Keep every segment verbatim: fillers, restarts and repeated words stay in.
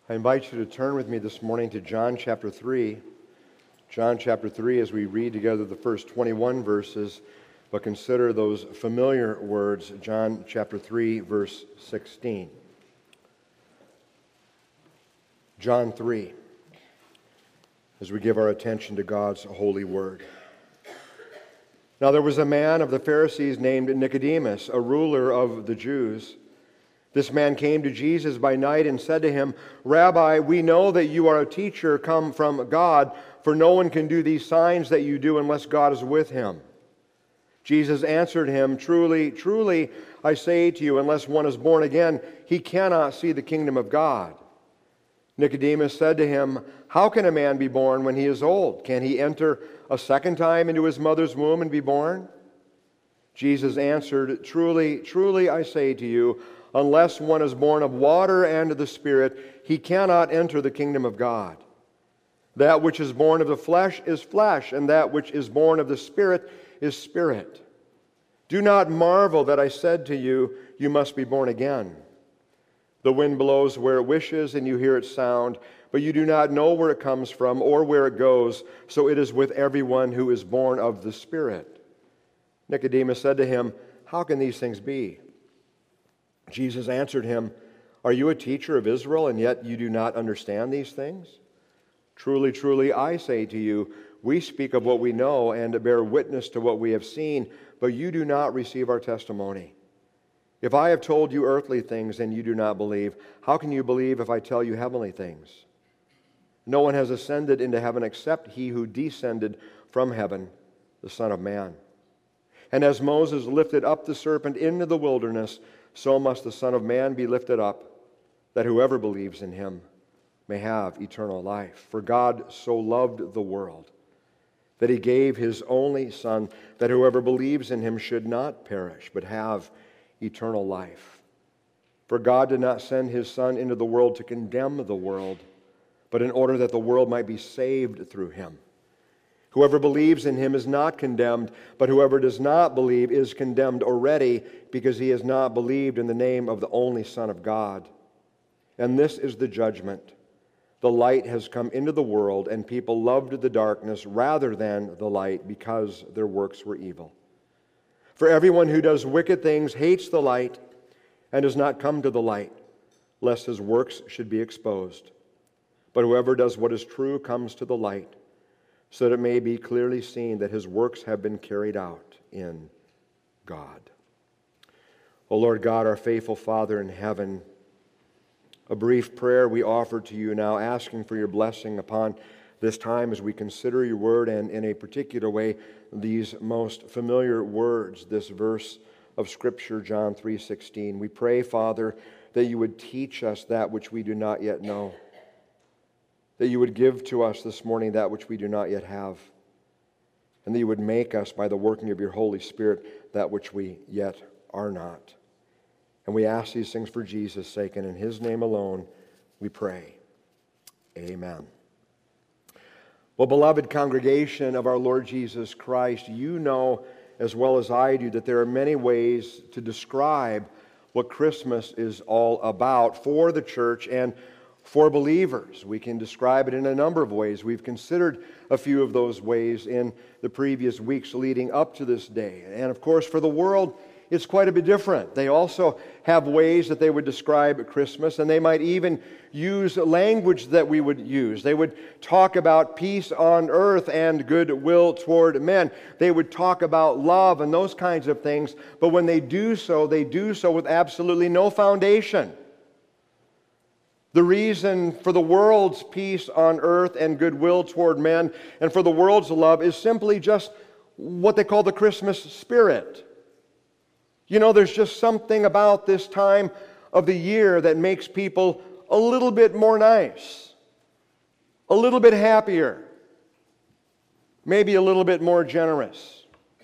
I invite you to turn with me this morning to John chapter three. John chapter three, as we read together the first twenty-one verses, but consider those familiar words, John chapter three, verse sixteen. John three, as we give our attention to God's holy word. Now there was a man of the Pharisees named Nicodemus, a ruler of the Jews. This man came to Jesus by night and said to him, "Rabbi, we know that you are a teacher come from God, for no one can do these signs that you do unless God is with him." Jesus answered him, "Truly, truly, I say to you, unless one is born again, he cannot see the kingdom of God." Nicodemus said to him, "How can a man be born when he is old? Can he enter a second time into his mother's womb and be born?" Jesus answered, "Truly, truly, I say to you, unless one is born of water and of the Spirit, he cannot enter the kingdom of God. That which is born of the flesh is flesh, and that which is born of the Spirit is spirit. Do not marvel that I said to you, you must be born again. The wind blows where it wishes, and you hear its sound, but you do not know where it comes from or where it goes. So it is with everyone who is born of the Spirit." Nicodemus said to him, "How can these things be?" Jesus answered him, "Are you a teacher of Israel, and yet you do not understand these things? Truly, truly, I say to you, we speak of what we know and bear witness to what we have seen, but you do not receive our testimony. If I have told you earthly things and you do not believe, how can you believe if I tell you heavenly things? No one has ascended into heaven except he who descended from heaven, the Son of Man. And as Moses lifted up the serpent into the wilderness, so must the Son of Man be lifted up, that whoever believes in him may have eternal life. For God so loved the world that he gave his only Son, that whoever believes in him should not perish, but have eternal life. For God did not send his Son into the world to condemn the world, but in order that the world might be saved through him. Whoever believes in him is not condemned, but whoever does not believe is condemned already, because he has not believed in the name of the only Son of God. And this is the judgment. The light has come into the world, and people loved the darkness rather than the light, because their works were evil. For everyone who does wicked things hates the light and does not come to the light, lest his works should be exposed. But whoever does what is true comes to the light, so that it may be clearly seen that his works have been carried out in God." O Lord God, our faithful Father in heaven, a brief prayer we offer to you now, asking for your blessing upon this time as we consider your word, and in a particular way, these most familiar words, this verse of Scripture, John three sixteen. We pray, Father, that you would teach us that which we do not yet know, that you would give to us this morning that which we do not yet have, and that you would make us, by the working of your Holy Spirit, that which we yet are not. And we ask these things for Jesus' sake, and in his name alone we pray. Amen. Well, beloved congregation of our Lord Jesus Christ, you know as well as I do that there are many ways to describe what Christmas is all about for the church and for believers. We can describe it in a number of ways. We've considered a few of those ways in the previous weeks leading up to this day. And of course, for the world, it's quite a bit different. They also have ways that they would describe Christmas, and they might even use language that we would use. They would talk about peace on earth and goodwill toward men. They would talk about love and those kinds of things. But when they do so, they do so with absolutely no foundation. The reason for the world's peace on earth and goodwill toward men and for the world's love is simply just what they call the Christmas spirit. You know, there's just something about this time of the year that makes people a little bit more nice, a little bit happier, maybe a little bit more generous.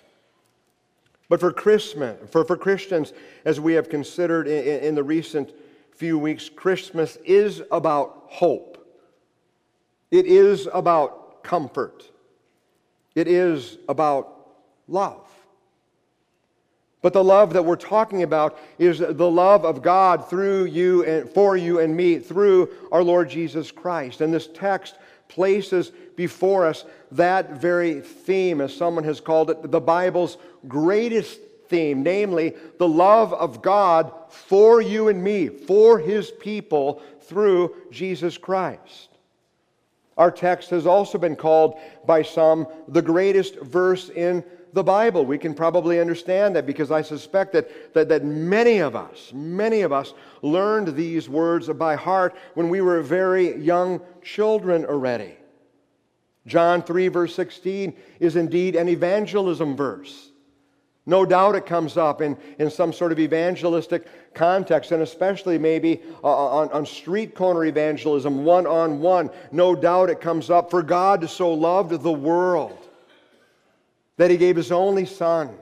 But for Christmas, for, for Christians, as we have considered in, in the recent few weeks, Christmas is about hope. It is about comfort. It is about love. But the love that we're talking about is the love of God through you and for you and me through our Lord Jesus Christ. And this text places before us that very theme, as someone has called it, the Bible's greatest theme, namely the love of God for you and me, for His people through Jesus Christ. Our text has also been called by some the greatest verse in the Bible. We can probably understand that because I suspect that, that, that many of us, many of us learned these words by heart when we were very young children already. John three verse sixteen is indeed an evangelism verse. No doubt it comes up in, in some sort of evangelistic context, and especially maybe uh, on, on street corner evangelism, one-on-one. No doubt it comes up, for God so loved the world that He gave His only Son,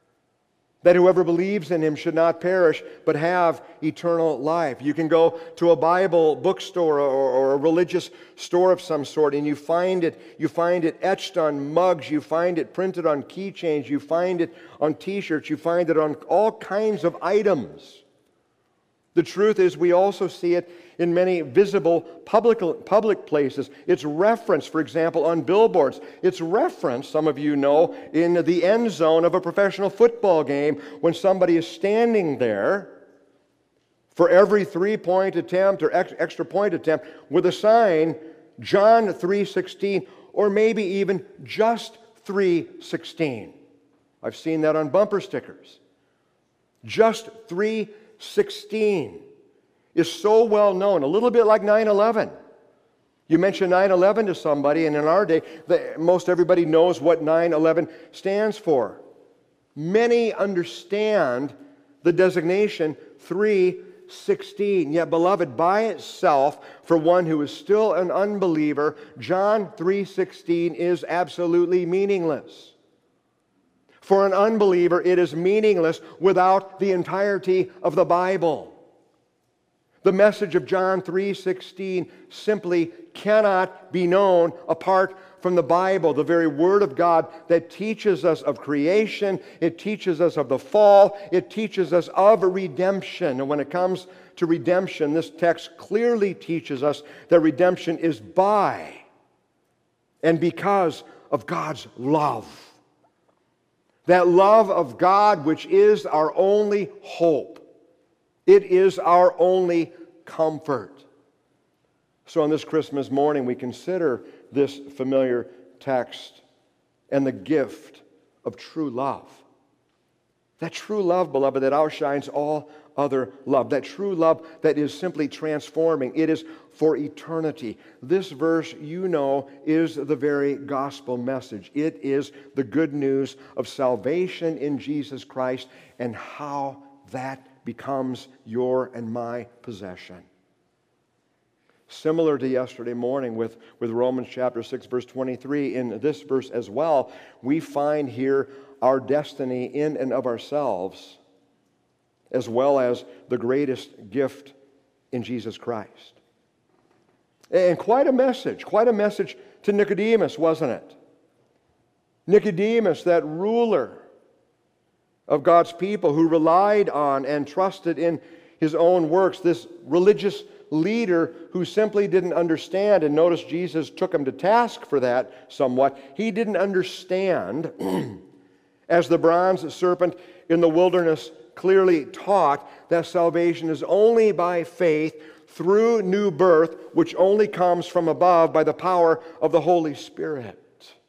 that whoever believes in Him should not perish, but have eternal life. You can go to a Bible bookstore or, or a religious store of some sort, and you find it, you find it etched on mugs, you find it printed on keychains, you find it on t-shirts, you find it on all kinds of items. The truth is, we also see it in many visible public, public places. It's referenced, for example, on billboards. It's referenced, some of you know, in the end zone of a professional football game when somebody is standing there for every three-point attempt or ex- extra point attempt with a sign, John three sixteen, or maybe even just three sixteen. I've seen that on bumper stickers. Just three sixteen is so well known, a little bit like nine eleven. You mention nine eleven to somebody, and in our day, the, most everybody knows what nine eleven stands for. Many understand the designation three sixteen. Yet, beloved, by itself, for one who is still an unbeliever, John three sixteen is absolutely meaningless. For an unbeliever, it is meaningless without the entirety of the Bible. The message of John three sixteen simply cannot be known apart from the Bible, the very Word of God that teaches us of creation, it teaches us of the fall, it teaches us of redemption. And when it comes to redemption, this text clearly teaches us that redemption is by and because of God's love. That love of God which is our only hope. It is our only comfort. So on this Christmas morning, we consider this familiar text and the gift of true love. That true love, beloved, that outshines all other love. That true love that is simply transforming. It is for eternity. This verse, you know, is the very gospel message. It is the good news of salvation in Jesus Christ and how that becomes your and my possession. Similar to yesterday morning with, with Romans chapter six, verse twenty-three, in this verse as well, we find here our destiny in and of ourselves, as well as the greatest gift in Jesus Christ. And quite a message, quite a message to Nicodemus, wasn't it? Nicodemus, that ruler of God's people who relied on and trusted in his own works, this religious leader who simply didn't understand, and notice Jesus took him to task for that somewhat. He didn't understand, as the bronze serpent in the wilderness clearly taught, that salvation is only by faith through new birth, which only comes from above by the power of the Holy Spirit.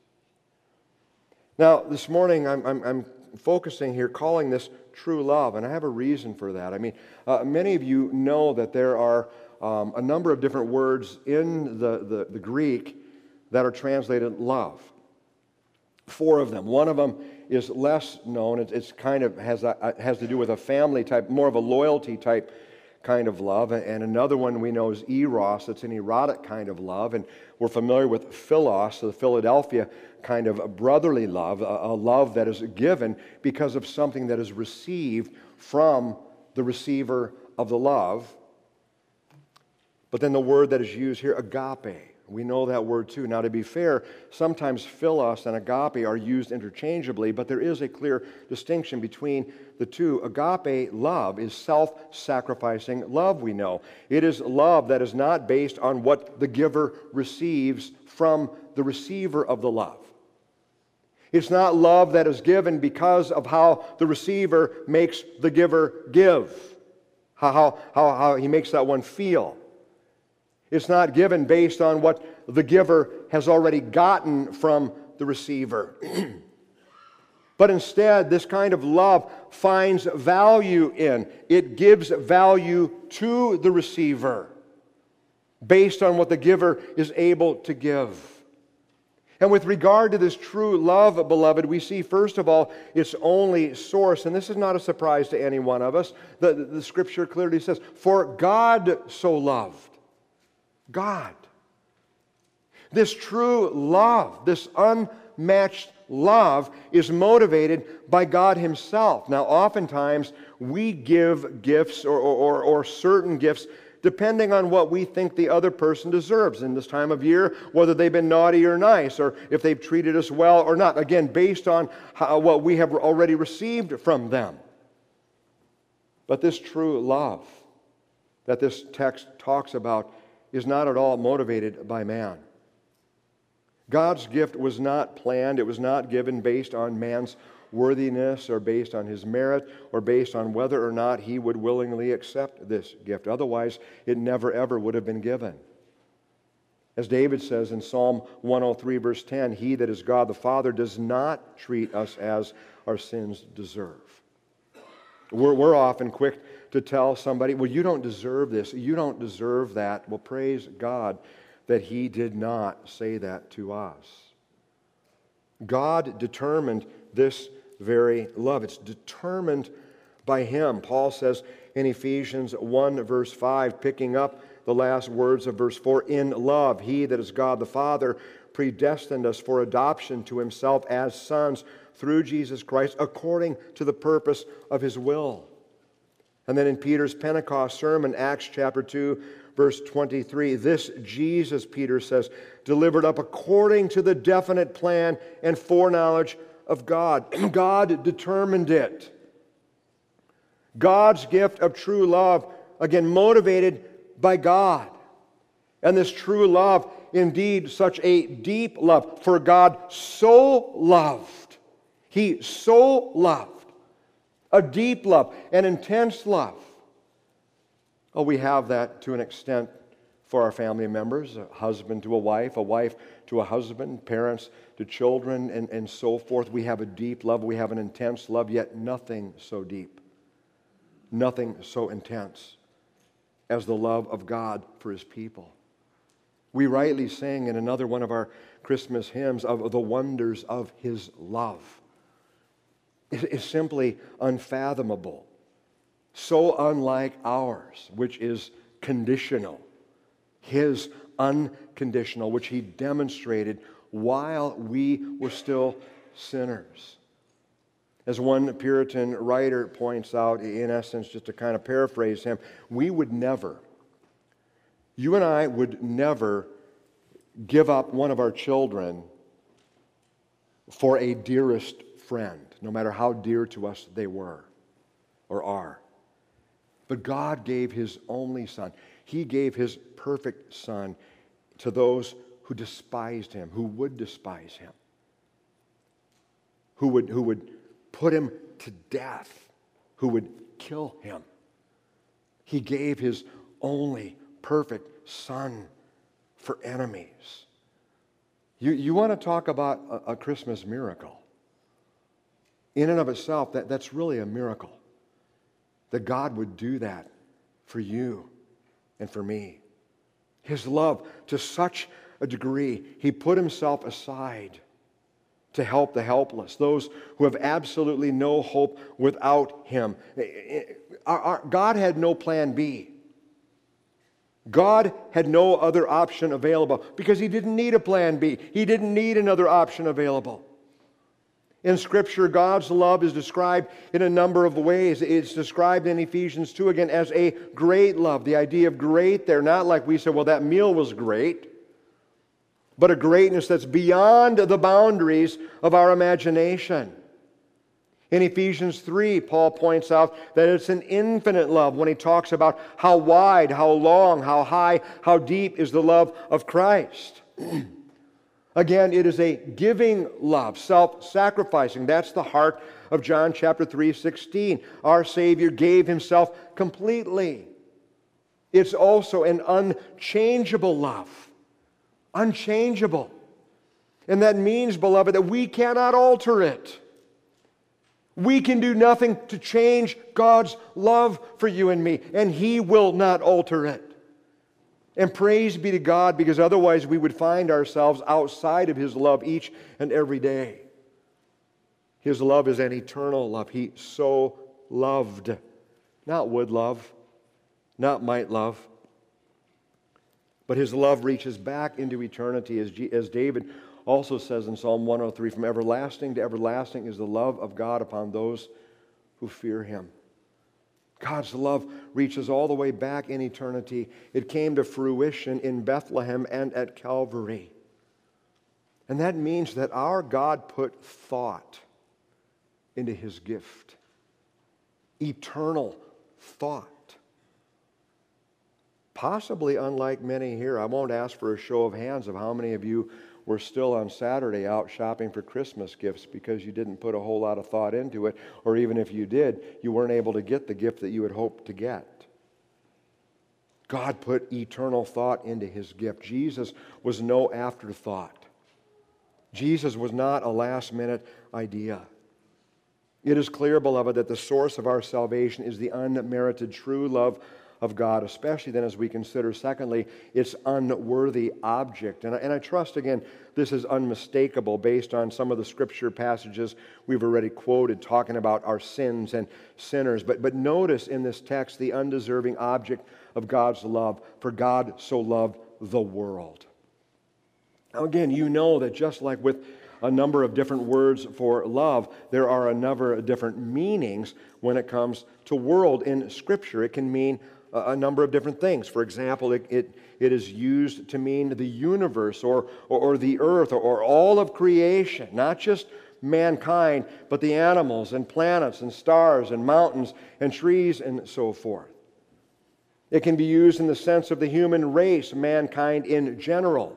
Now, this morning I'm, I'm, I'm focusing here, calling this true love, and I have a reason for that. I mean, uh, many of you know that there are um, a number of different words in the, the, the Greek that are translated love. Four of them. One of them is less known. It's, it's kind of has, a, has to do with a family type, more of a loyalty type kind of love. And another one we know is eros. It's an erotic kind of love. And we're familiar with philos, the Philadelphia kind of a brotherly love, a, a love that is given because of something that is received from the receiver of the love. But then the word that is used here, agape, we know that word too. Now, to be fair, sometimes philos and agape are used interchangeably, but there is a clear distinction between the two. Agape love is self-sacrificing love, we know. It is love that is not based on what the giver receives from the receiver of the love. It's not love that is given because of how the receiver makes the giver give, how, how, how he makes that one feel. It's not given based on what the giver has already gotten from the receiver. But instead, this kind of love finds value in, it gives value to the receiver based on what the giver is able to give. And with regard to this true love, beloved, we see, first of all, its only source, and this is not a surprise to any one of us. The, the, the Scripture clearly says, "For God so loved." God. This true love, this unmatched love, is motivated by God Himself. Now, oftentimes, we give gifts or, or, or certain gifts depending on what we think the other person deserves in this time of year, whether they've been naughty or nice, or if they've treated us well or not. Again, based on how, what we have already received from them. But this true love that this text talks about is not at all motivated by man. God's gift was not planned. It was not given based on man's worthiness or based on his merit or based on whether or not he would willingly accept this gift. Otherwise, it never ever would have been given. As David says in Psalm one oh three, verse ten, "He that is God the Father does not treat us as our sins deserve." We're, we're often quick to tell somebody, "Well, you don't deserve this. You don't deserve that." Well, praise God that He did not say that to us. God determined this very love. It's determined by Him. Paul says in Ephesians one, verse five, picking up the last words of verse four, "In love, He that is God the Father predestined us for adoption to Himself as sons through Jesus Christ, according to the purpose of His will." And then in Peter's Pentecost sermon, Acts chapter two, verse twenty-three, "This Jesus," Peter says, "delivered up according to the definite plan and foreknowledge of God." God determined it. God's gift of true love, again, motivated by God. And this true love, indeed, such a deep love, for God so loved. He so loved. A deep love, an intense love. Oh, we have that to an extent for our family members, a husband to a wife, a wife to a husband, parents to children, and, and so forth. We have a deep love, we have an intense love, yet nothing so deep, nothing so intense as the love of God for His people. We rightly sing in another one of our Christmas hymns of the wonders of His love. It is simply unfathomable, so unlike ours, which is conditional. His unconditional, which He demonstrated while we were still sinners. As one Puritan writer points out, in essence, just to kind of paraphrase him, we would never, you and I would never give up one of our children for a dearest friend, no matter how dear to us they were or are. But God gave His only Son. He gave His perfect Son to those who despised Him, who would despise Him, who would, who would put Him to death, who would kill Him. He gave His only perfect Son for enemies. You, you want to talk about a, a Christmas miracle. In and of itself, that, that's really a miracle. That God would do that for you and for me. His love to such a degree, He put Himself aside to help the helpless, those who have absolutely no hope without Him. Our, our, God had no plan B. God had no other option available because He didn't need a plan B. He didn't need another option available. In Scripture, God's love is described in a number of ways. It's described in Ephesians two again as a great love. The idea of great there, not like we said, well, that meal was great, but a greatness that's beyond the boundaries of our imagination. In Ephesians three, Paul points out that it's an infinite love when he talks about how wide, how long, how high, how deep is the love of Christ. Again, it is a giving love, self-sacrificing. That's the heart of John chapter three, sixteen. Our Savior gave Himself completely. It's also an unchangeable love. Unchangeable. And that means, beloved, that we cannot alter it. We can do nothing to change God's love for you and me, and He will not alter it. And praise be to God, because otherwise we would find ourselves outside of His love each and every day. His love is an eternal love. He so loved. Not would love, not might love. But His love reaches back into eternity, as, G- as David also says in Psalm one oh three, from everlasting to everlasting is the love of God upon those who fear Him. God's love reaches all the way back in eternity. It came to fruition in Bethlehem and at Calvary. And that means that our God put thought into His gift. Eternal thought. Possibly unlike many here. I won't ask for a show of hands of how many of you were still on Saturday out shopping for Christmas gifts because you didn't put a whole lot of thought into it, or even if you did, you weren't able to get the gift that you had hoped to get. God put eternal thought into His gift. Jesus was no afterthought. Jesus was not a last-minute idea. It is clear, beloved, that the source of our salvation is the unmerited true love of God, especially then as we consider, secondly, its unworthy object. And I, and I trust, again, this is unmistakable based on some of the Scripture passages we've already quoted talking about our sins and sinners. But, but notice in this text the undeserving object of God's love, for God so loved the world. Now again, you know that just like with a number of different words for love, there are a number of different meanings when it comes to world in Scripture. It can mean a number of different things. For example, it, it, it is used to mean the universe or, or, or the earth or, or all of creation, not just mankind, but the animals and planets and stars and mountains and trees and so forth. It can be used in the sense of the human race, mankind in general.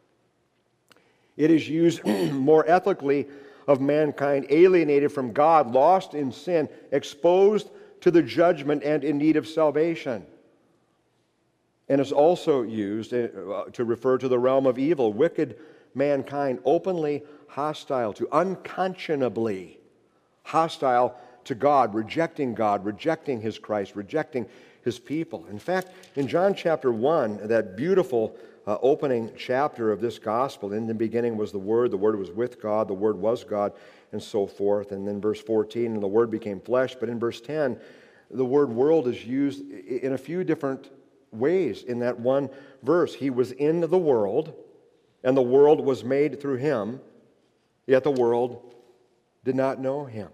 It is used more ethically of mankind alienated from God, lost in sin, exposed to the judgment and in need of salvation. And it's also used to refer to the realm of evil, wicked mankind, openly hostile to, unconscionably hostile to God, rejecting God, rejecting His Christ, rejecting His people. In fact, in John chapter one, that beautiful uh, opening chapter of this gospel, in the beginning was the Word, the Word was with God, the Word was God, and so forth. And then verse fourteen, and the Word became flesh. But in verse ten, the word world is used in a few different ways in that one verse. He was in the world, and the world was made through Him, yet the world did not know Him.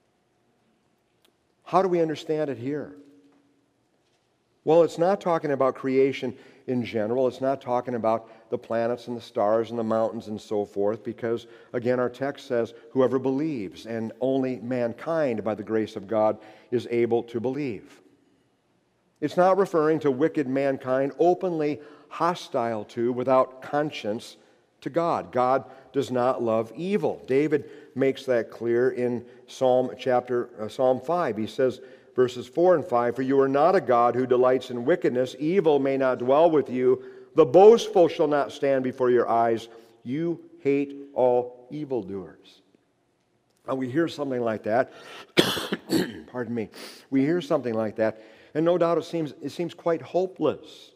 How do we understand it here? Well, it's not talking about creation in general. It's not talking about the planets and the stars and the mountains and so forth, because, again, our text says, whoever believes, and only mankind, by the grace of God, is able to believe. It's not referring to wicked mankind openly hostile to, without conscience, to God. God does not love evil. David makes that clear in Psalm chapter uh, Psalm five. He says, verses four and five, for you are not a God who delights in wickedness. Evil may not dwell with you. The boastful shall not stand before your eyes. You hate all evildoers. And we hear something like that. Pardon me. We hear something like that, and no doubt it seems, it seems quite hopeless.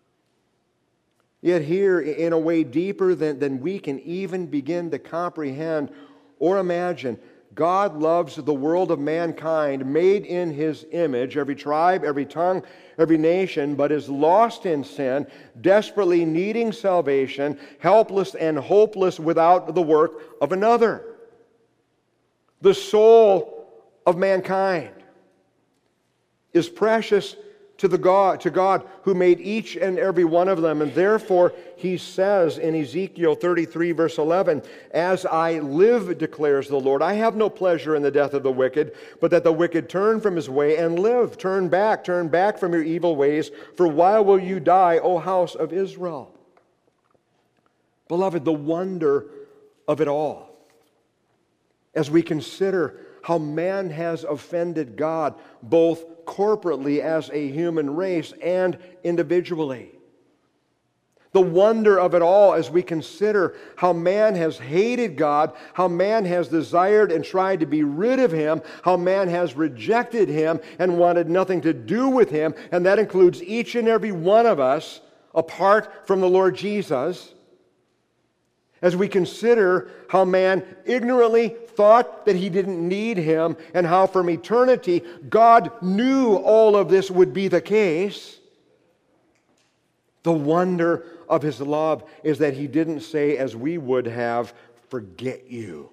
Yet here, in a way deeper than, than we can even begin to comprehend or imagine, God loves the world of mankind made in His image, every tribe, every tongue, every nation, but is lost in sin, desperately needing salvation, helpless and hopeless without the work of another. the soul of mankind, is precious to the God, to God who made each and every one of them. And therefore, he says in Ezekiel thirty-three, verse eleven, "As I live, declares the Lord, I have no pleasure in the death of the wicked, but that the wicked turn from his way and live. Turn back, turn back from your evil ways, for why will you die, O house of Israel?" Beloved, the wonder of it all, as we consider how man has offended God, both corporately as a human race and individually. The wonder of it all as we consider how man has hated God, how man has desired and tried to be rid of Him, how man has rejected Him and wanted nothing to do with Him, and that includes each and every one of us apart from the Lord Jesus. As we consider how man ignorantly thought that he didn't need Him, and how from eternity God knew all of this would be the case, the wonder of His love is that He didn't say, as we would have, "Forget you.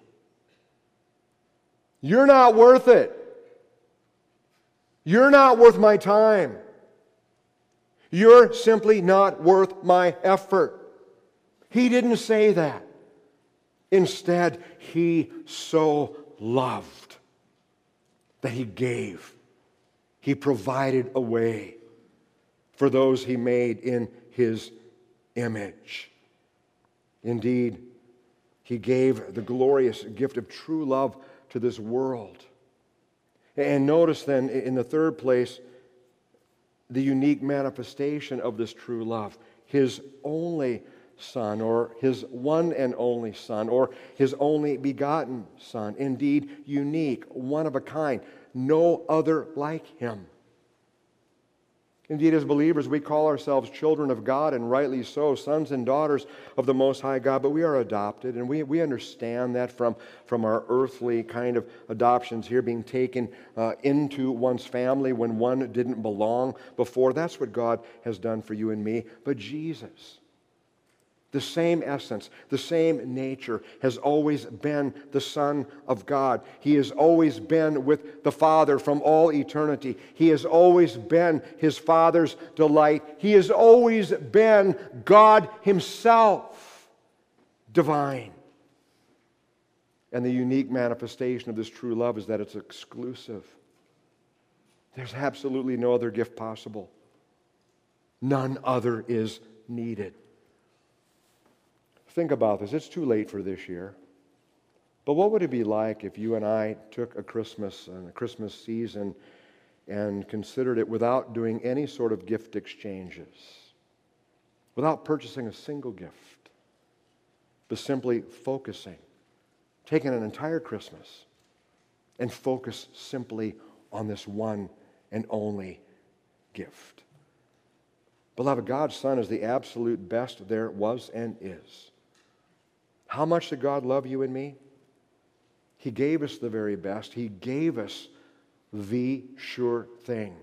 You're not worth it. You're not worth my time. You're simply not worth my effort." He didn't say that. Instead, He so loved that He gave. He provided a way for those He made in His image. Indeed, He gave the glorious gift of true love to this world. And notice then, in the third place, the unique manifestation of this true love. His only Son, or His one and only Son, or His only begotten Son. Indeed, unique, one of a kind, no other like Him. Indeed, as believers, we call ourselves children of God, and rightly so, sons and daughters of the Most High God, but we are adopted, and we, we understand that from, from our earthly kind of adoptions here, being taken uh, into one's family when one didn't belong before. That's what God has done for you and me. But Jesus, the same essence, the same nature, has always been the Son of God. He has always been with the Father from all eternity. He has always been His Father's delight. He has always been God Himself, divine. And the unique manifestation of this true love is that it's exclusive. There's absolutely no other gift possible. None other is needed. Think about this. It's too late for this year. But what would it be like if you and I took a Christmas and a Christmas season and considered it without doing any sort of gift exchanges, without purchasing a single gift, but simply focusing, taking an entire Christmas and focus simply on this one and only gift? Beloved, God's Son is the absolute best there was and is. How much did God love you and me? He gave us the very best. He gave us the sure thing.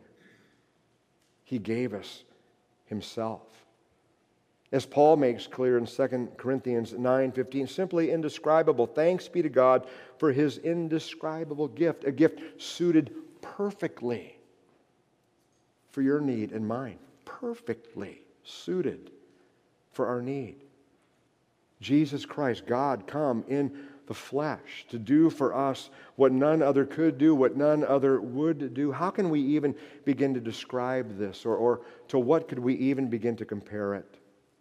He gave us Himself. As Paul makes clear in Second Corinthians nine fifteen, simply indescribable. Thanks be to God for His indescribable gift, a gift suited perfectly for your need and mine. Perfectly suited for our need. Jesus Christ, God, come in the flesh to do for us what none other could do, what none other would do. How can we even begin to describe this, or, or to what could we even begin to compare it?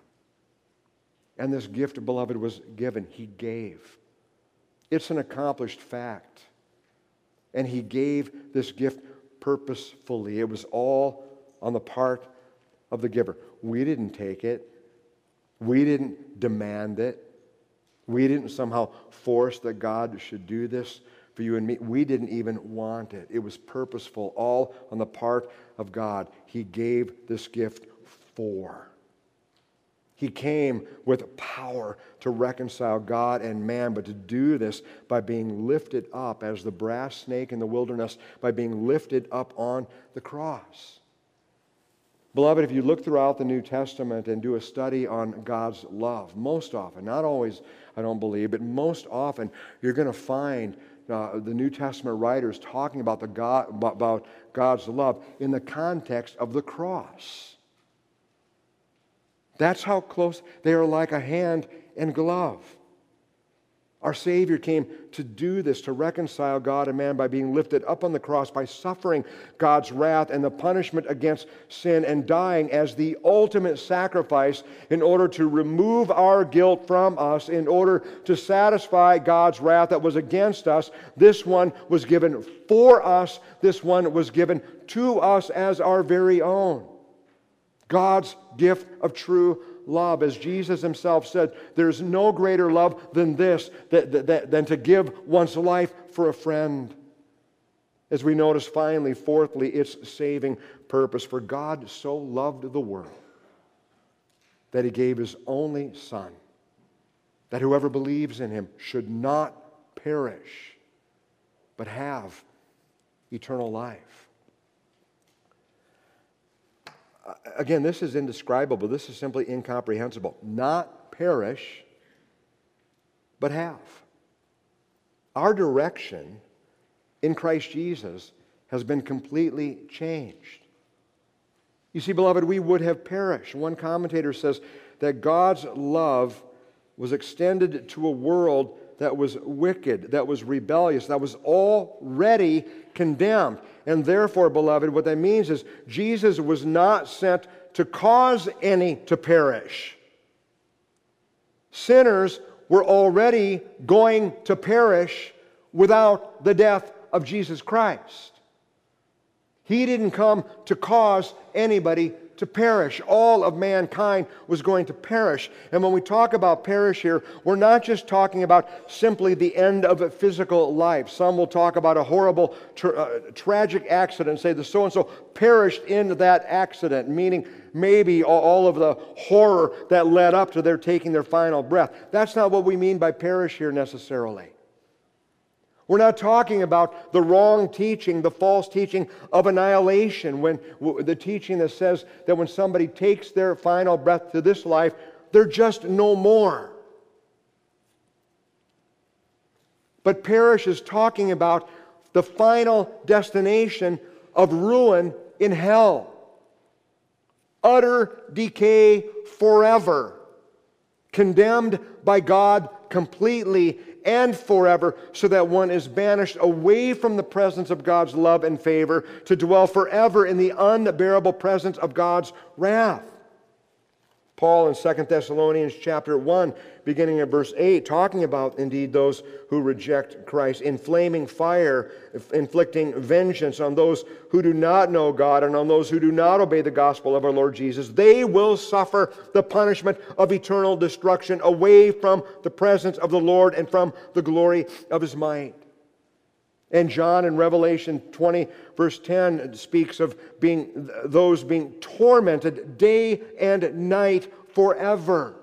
And this gift, beloved, was given. He gave. It's an accomplished fact. And He gave this gift purposefully. It was all on the part of the giver. We didn't take it. We didn't demand it. We didn't somehow force that God should do this for you and me. We didn't even want it. It was purposeful, all on the part of God. He gave this gift for. He came with power to reconcile God and man, but to do this by being lifted up as the brass snake in the wilderness, by being lifted up on the cross. Beloved, if you look throughout the New Testament and do a study on God's love, most often, not always, I don't believe, but most often, you're going to find uh, the New Testament writers talking about, the God, about God's love in the context of the cross. That's how close they are, like a hand and glove. Our Savior came to do this, to reconcile God and man by being lifted up on the cross, by suffering God's wrath and the punishment against sin, and dying as the ultimate sacrifice in order to remove our guilt from us, in order to satisfy God's wrath that was against us. This one was given for us. This one was given to us as our very own. God's gift of true love. As Jesus himself said, there's no greater love than this, that, that, than to give one's life for a friend. As we notice finally, fourthly, its saving purpose. For God so loved the world that he gave his only Son, that whoever believes in him should not perish, but have eternal life. Again, this is indescribable. This is simply incomprehensible. Not perish, but have. Our direction in Christ Jesus has been completely changed. You see, beloved, we would have perished. One commentator says that God's love was extended to a world that was wicked, that was rebellious, that was already condemned. And therefore, beloved, what that means is Jesus was not sent to cause any to perish. Sinners were already going to perish without the death of Jesus Christ. He didn't come to cause anybody to perish. All of mankind was going to perish. And when we talk about perish here, we're not just talking about simply the end of a physical life. Some will talk about a horrible, tra- uh, tragic accident and say the so-and-so perished in that accident, meaning maybe all of the horror that led up to their taking their final breath. That's not what we mean by perish here necessarily. We're not talking about the wrong teaching, the false teaching of annihilation, when the teaching that says that when somebody takes their final breath to this life, they're just no more. But perish is talking about the final destination of ruin in hell. Utter decay forever. Condemned by God completely and forever, so that one is banished away from the presence of God's love and favor to dwell forever in the unbearable presence of God's wrath. Paul in Second Thessalonians chapter one, beginning at verse eight, talking about indeed those who reject Christ, in flaming fire, inflicting vengeance on those who do not know God and on those who do not obey the gospel of our Lord Jesus. They will suffer the punishment of eternal destruction away from the presence of the Lord and from the glory of his might. And John in Revelation twenty, verse ten, speaks of being those being tormented day and night forever.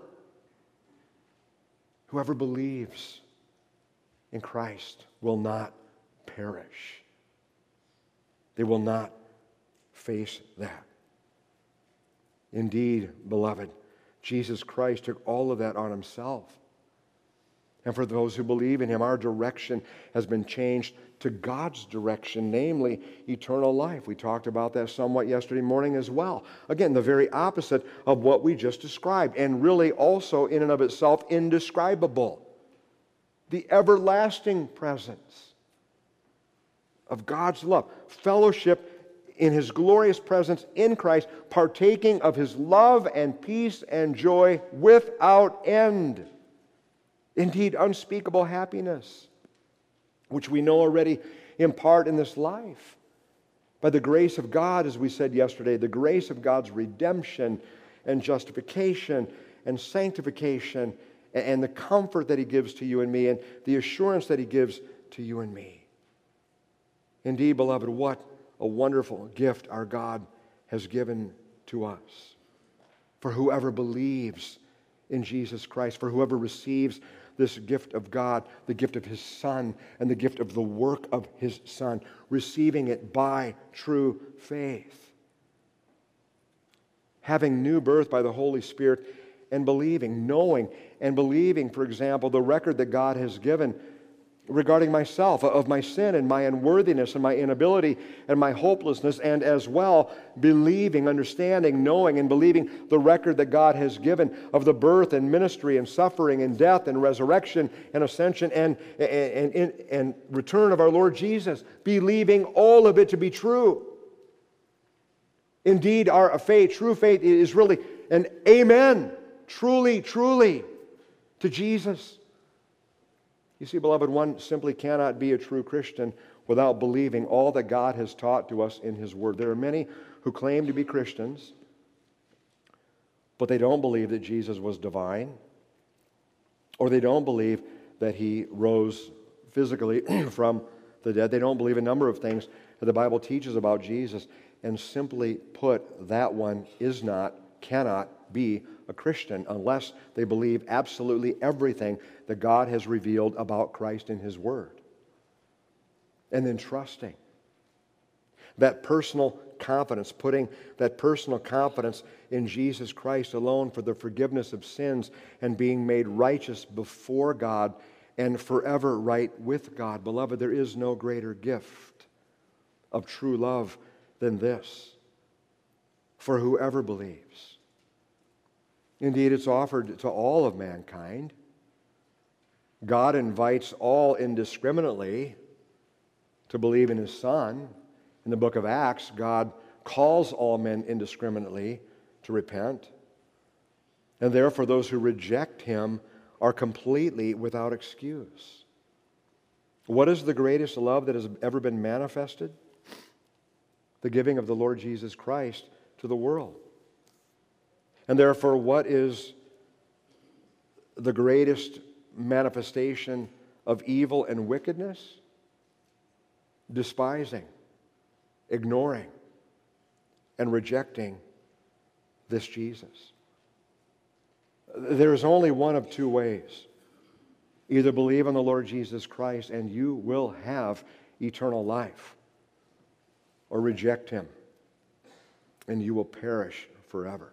Whoever believes in Christ will not perish. They will not face that. Indeed, beloved, Jesus Christ took all of that on himself. And for those who believe in him, our direction has been changed to God's direction, namely eternal life. We talked about that somewhat yesterday morning as well. Again, the very opposite of what we just described, and really also in and of itself indescribable. The everlasting presence of God's love, fellowship in his glorious presence in Christ, partaking of his love and peace and joy without end. Indeed, unspeakable happiness, which we know already in part in this life. By the grace of God, as we said yesterday, the grace of God's redemption and justification and sanctification, and the comfort that he gives to you and me, and the assurance that he gives to you and me. Indeed, beloved, what a wonderful gift our God has given to us. For whoever believes in Jesus Christ, for whoever receives this gift of God, the gift of his Son, and the gift of the work of his Son, receiving it by true faith. Having new birth by the Holy Spirit and believing, knowing and believing, for example, the record that God has given regarding myself, of my sin and my unworthiness and my inability and my hopelessness, and as well believing, understanding, knowing, and believing the record that God has given of the birth and ministry and suffering and death and resurrection and ascension and, and, and, and return of our Lord Jesus, believing all of it to be true. Indeed, our faith, true faith, is really an amen, truly, truly, to Jesus. You see, beloved, one simply cannot be a true Christian without believing all that God has taught to us in His Word. There are many who claim to be Christians, but they don't believe that Jesus was divine, or they don't believe that He rose physically from the dead. They don't believe a number of things that the Bible teaches about Jesus, and simply put, that one is not, cannot be a Christian unless they believe absolutely everything that God has revealed about Christ in His Word. And then trusting that personal confidence, putting that personal confidence in Jesus Christ alone for the forgiveness of sins and being made righteous before God and forever right with God. Beloved, there is no greater gift of true love than this for whoever believes. Indeed, it's offered to all of mankind. God invites all indiscriminately to believe in His Son. In the book of Acts, God calls all men indiscriminately to repent. And therefore, those who reject Him are completely without excuse. What is the greatest love that has ever been manifested? The giving of the Lord Jesus Christ to the world. And therefore, what is the greatest manifestation of evil and wickedness? Despising, ignoring, and rejecting this Jesus. There is only one of two ways. Either believe on the Lord Jesus Christ and you will have eternal life, or reject Him and you will perish forever.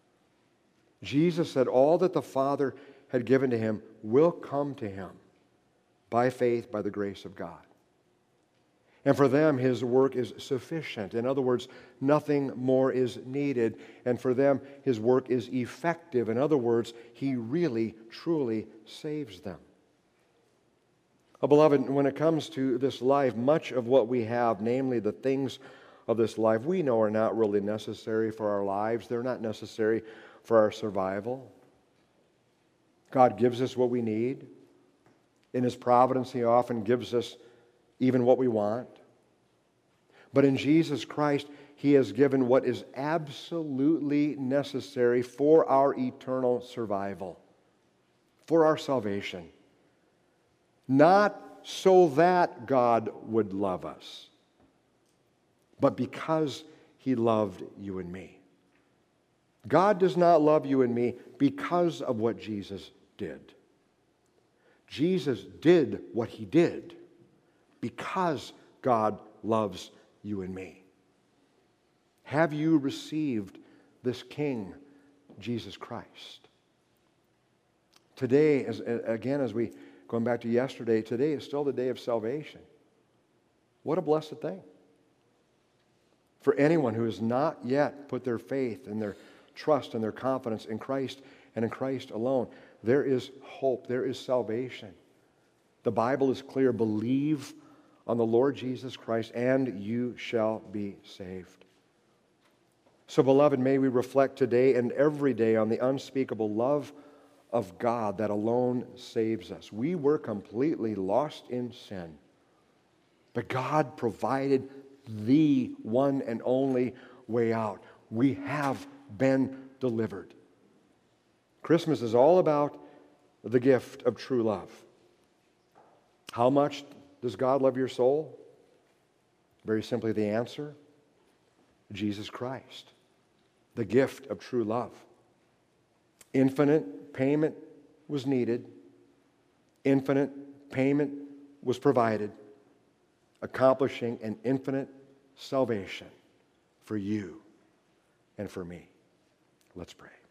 Jesus said all that the Father had given to Him will come to Him by faith, by the grace of God. And for them, His work is sufficient. In other words, nothing more is needed. And for them, His work is effective. In other words, He really, truly saves them. Oh, beloved, when it comes to this life, much of what we have, namely the things of this life, we know are not really necessary for our lives. They're not necessary for our survival. God gives us what we need. In His providence, He often gives us even what we want. But in Jesus Christ, He has given what is absolutely necessary for our eternal survival, for our salvation. Not so that God would love us, but because He loved you and me. God does not love you and me because of what Jesus did. Jesus did what He did because God loves you and me. Have you received this King, Jesus Christ? Today, as, again, as we, going back to yesterday, today is still the day of salvation. What a blessed thing. For anyone who has not yet put their faith and their trust and their confidence in Christ and in Christ alone, there is hope, there is salvation. The Bible is clear. Believe on the Lord Jesus Christ and you shall be saved. So, beloved, may we reflect today and every day on the unspeakable love of God that alone saves us. We were completely lost in sin, but God provided the one and only way out. We have been delivered. Christmas is all about the gift of true love. How much does God love your soul? Very simply, the answer, Jesus Christ, the gift of true love. Infinite payment was needed. Infinite payment was provided, accomplishing an infinite salvation for you and for me. Let's pray.